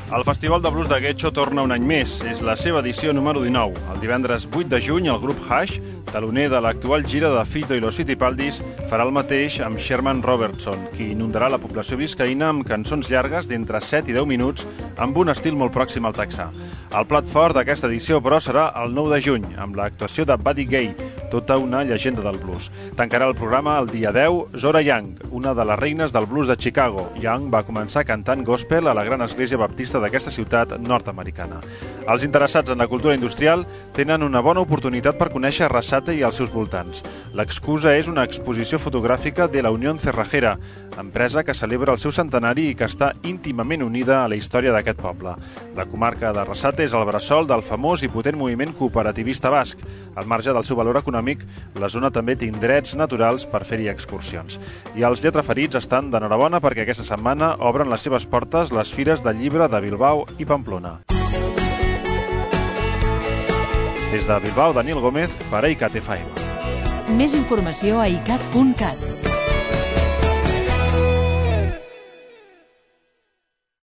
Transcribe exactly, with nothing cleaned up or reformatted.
El Festival de Blues de Getxo torna un any més. És la seva edició número dinou. El divendres vuit de juny, el grup Hash, teloner de l'actual gira de Fito i los Fitipaldis, farà el mateix amb Sherman Robertson, qui inundarà la població viscaïna amb cançons llargues d'entre set i deu minuts amb un estil molt pròxim al texà. El plat fort d'aquesta edició, però, serà el nou de juny, amb l'actuació de Buddy Gay, tota una llegenda del blues. Tancarà el programa el dia deu Zora Young, una de les reines del blues de Chicago. Young va començar cantant gospel a la gran església baptista d'aquesta ciutat nord-americana. Els interessats en la cultura industrial tenen una bona oportunitat per conèixer Arrasate i els seus voltants. L'excusa és una exposició fotogràfica de la Unión Cerrajera, empresa que celebra el seu centenari i que està íntimament unida a la història d'aquest poble. La comarca d'Arrasate és el bressol del famós i potent moviment cooperativista basc. Al marge del seu valor econòmic, la zona també té indrets naturals per fer-hi excursions. I els lletraferits estan d'enhorabona perquè aquesta setmana obren les seves portes les fires del llibre de Bilbao i Pamplona. Des de Bilbao, Daniel Gómez, per a ICAT F M. Més informació a icat punt cat.